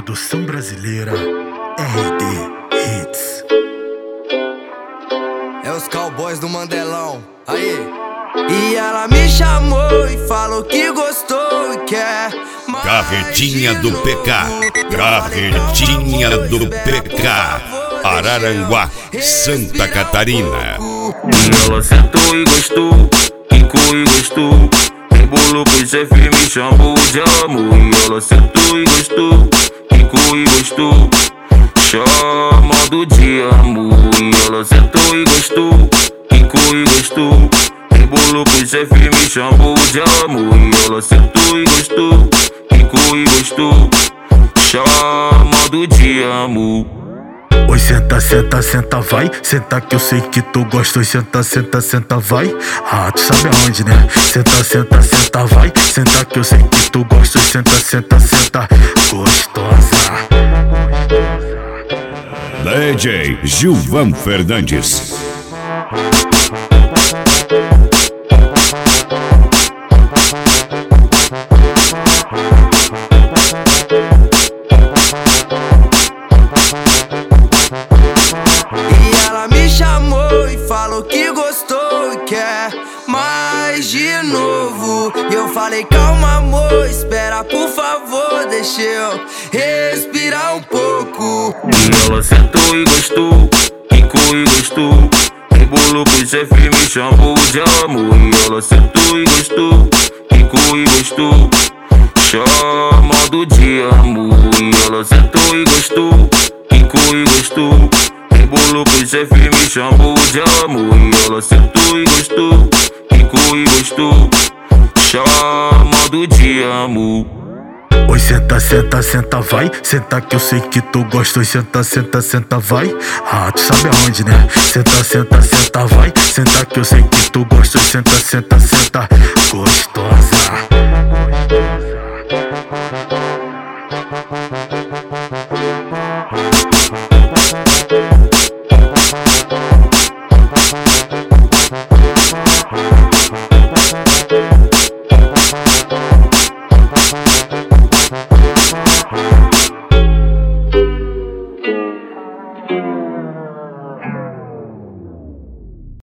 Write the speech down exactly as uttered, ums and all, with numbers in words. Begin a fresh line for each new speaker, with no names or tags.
Produção brasileira R D Hits.
É os cowboys do Mandelão, aí. E ela me chamou e falou que gostou e quer mais.
Carretinha do P K, Carretinha do P K, Araranguá, Santa Catarina.
E ela sentou e gostou, quicou e gostou, embolou pro chefe, me chamou de amor. E ela sentou e gostou, quicou e gostou, chamando de amor. E ela sentou e gostou, quicou e gostou, embolou pro chefe, me chamou de amor. E ela sentou e gostou, quicou e gostou, chamando de amor.
Oi, senta, senta, senta, vai. Senta que eu sei que tu gosta. Oi, senta, senta, senta, vai. Ah, tu sabe aonde, né? Senta, senta, senta, vai. Senta que eu sei que tu gosta. Oi, senta, senta, senta, gostosa.
D J Gilvan Fernandes.
Falou que gostou e quer mais de novo. E eu falei, calma amor, espera por favor, deixa eu respirar um pouco.
E ela sentou e gostou, quicou e gostou, embolou pro chefe, me chamou de amor. E ela sentou e gostou, quicou e gostou, chamando de amor. E ela sentou e gostou, quicou e gostou, embolou pro chefe, me chamou de amor. E ela sentou e gostou, quicou e gostou, chamando de amor.
Oi, senta, senta, senta, vai. Senta que eu sei que tu gosta. Oi, senta, senta, senta, vai. Ah, tu sabe aonde, né? Senta, senta, senta, vai. Senta que eu sei que tu gosta. Oi, senta, senta, senta, gostosa.